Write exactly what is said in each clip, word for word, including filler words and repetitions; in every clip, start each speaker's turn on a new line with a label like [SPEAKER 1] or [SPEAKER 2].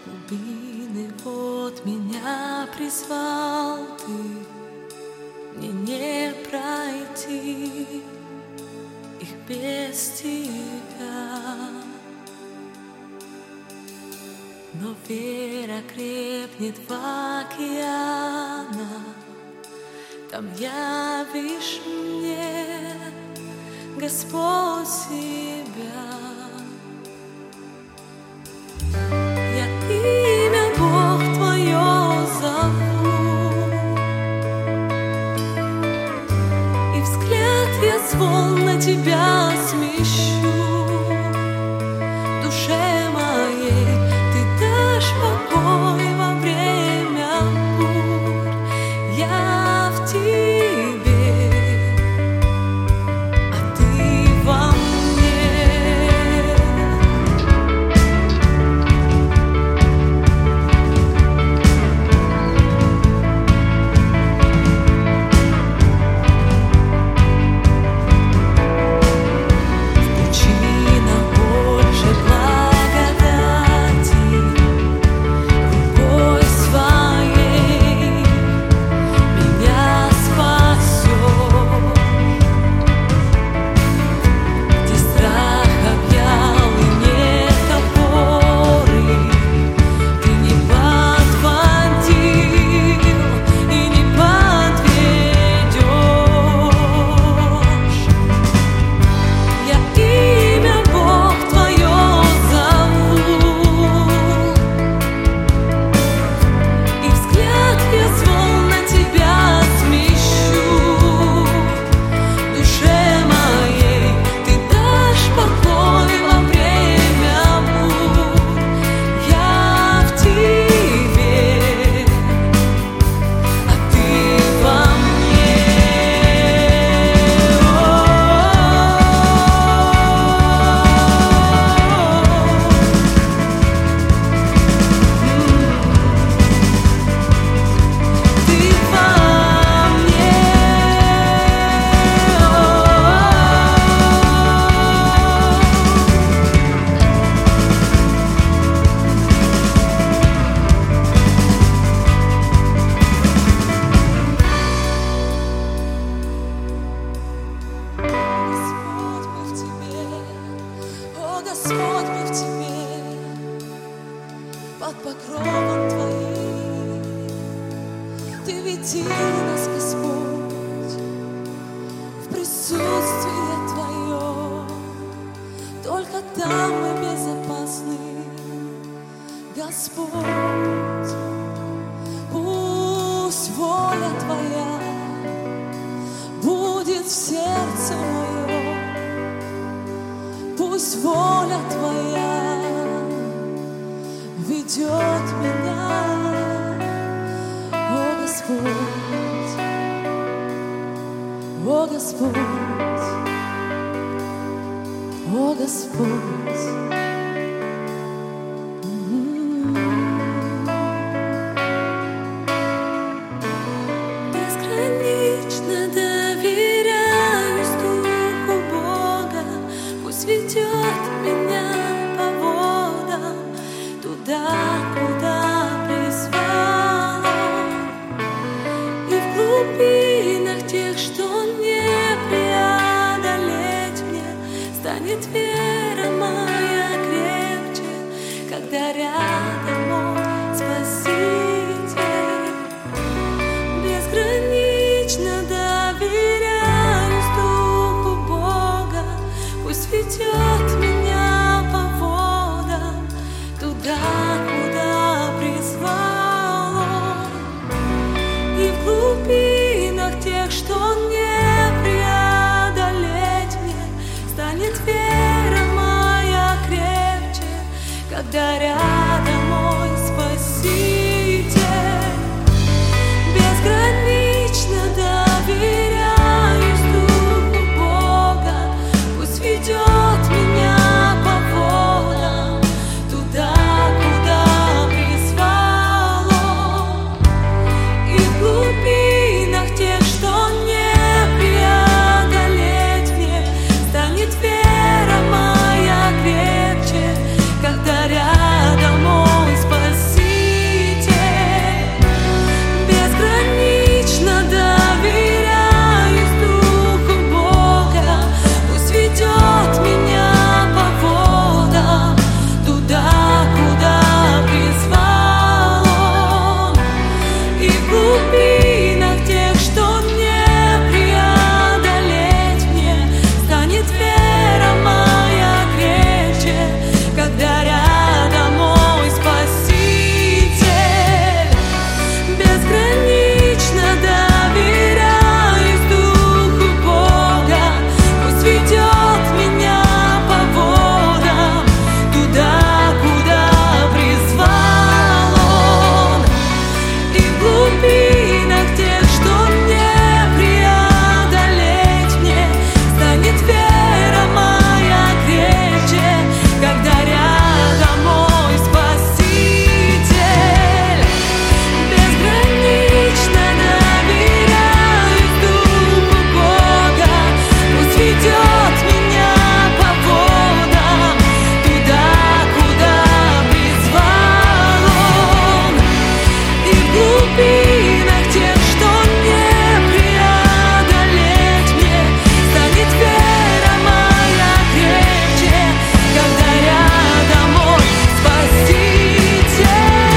[SPEAKER 1] Глубины вот меня призвал ты, мне не пройти их без тебя. Но вера крепнет в океанах, там явишь мне, Господь, себя. Я имя Бог Твое зову, и взгляд я свол на Тебя смещу. Душе моей Ты дашь покой во время бурь. Я в Тебе, а Ты во мне. В пучинах больше благодати, рукой своей меня спасешь. Где страх объял и нет опоры, Ты не подводил и не подведешь. Я имя Бог Твое зову, и взгляд я свол на Тебя смещу. Душе моей Ты дашь покой во время бурь. Я в Тебе, а Ты во мне. Ты во мне. Господь, мы в Тебе, о Господь, мы в Тебе, под покровом Твоим. Ты веди нас, Господь, в присутствие Твое, только там мы безопасны, Господь. Пусть воля Твоя будет в сердце моем, пусть воля Твоя ведет меня, о Господь, о Господь, о Господь. Безгранично доверяюсь Духу Бога, пусть ведет меня по водам туда, куда призвал Он. И в глубинах тех, что не преодолеть мне, станет вера моя крепче, когда рядом мой Спаситель. Безгранично доверяюсь Духу Бога, пусть ведет меня по водам туда, куда призвал Он. И в глубинах тех, что не преодолеть мне, станет вера моя крепче, когда рядом мой Спаситель. Безгранично доверяюсь Духу Бога, пусть ведет меня по водам туда, куда призвал Он. И в глубинах тех, что не преодолеть мне, станет вера моя крепче, когда рядом когда рядом мой Спаситель. Безгранично доверяюсь Духу Бога, пусть ведет меня по водам туда, куда призвал Он, и в глубинах тех, что не преодолеть мне, станет вера моя крепче, когда рядом мой Спаситель. Безгранично доверяюсь Духу Бога, пусть ведет меня по водам туда, куда призвал Он, и в глубинах тех, что не преодолеть мне, станет вера моя крепче, когда рядом мой Спаситель.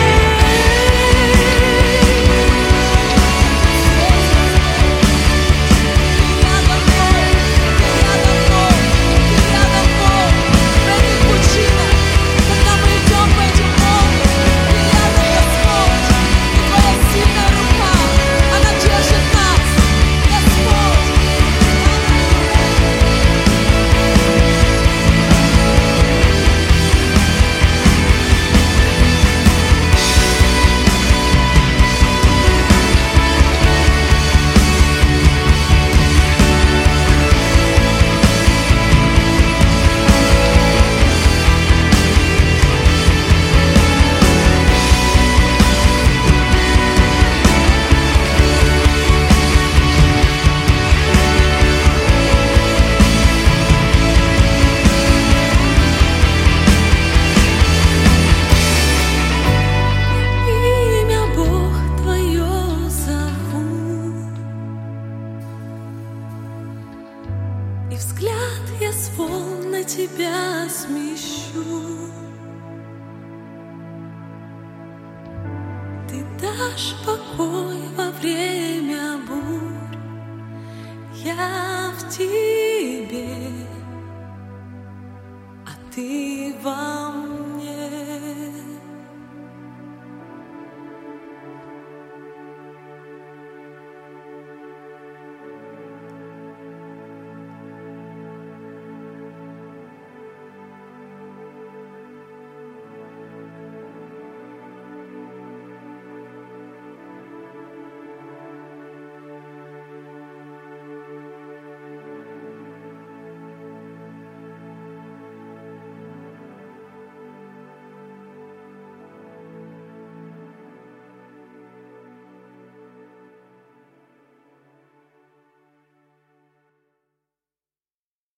[SPEAKER 1] Рядом Бог, рядом Бог, рядом Бог в этих пучинах, когда мы идем по этим волнам, рядом Господь, и Твоя сильная рука, она держит нас, Господь. Имя Бог Твое зову, и взгляд я свой на Тебя смещу. Ты дашь покой во время бурь, я в Тебе, а Ты во мне.